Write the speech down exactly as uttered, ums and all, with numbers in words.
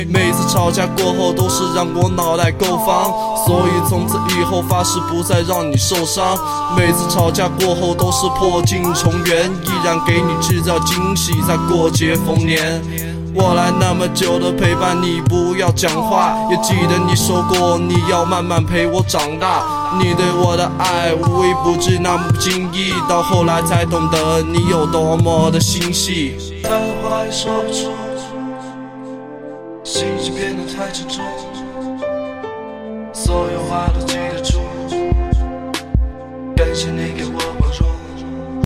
每次吵架过后都是让我脑袋够方，所以从此以后发誓不再让你受伤。每次吵架过后都是破镜重圆，依然给你制造惊喜，在过节逢年。我来那么久的陪伴你，不要讲话，也记得你说过你要慢慢陪我长大。你对我的爱无微不至，那么不经意，到后来才懂得你有多么的心细。 太多话也说不出，心情变得太沉重，所有话都记得住，感谢你给我包容。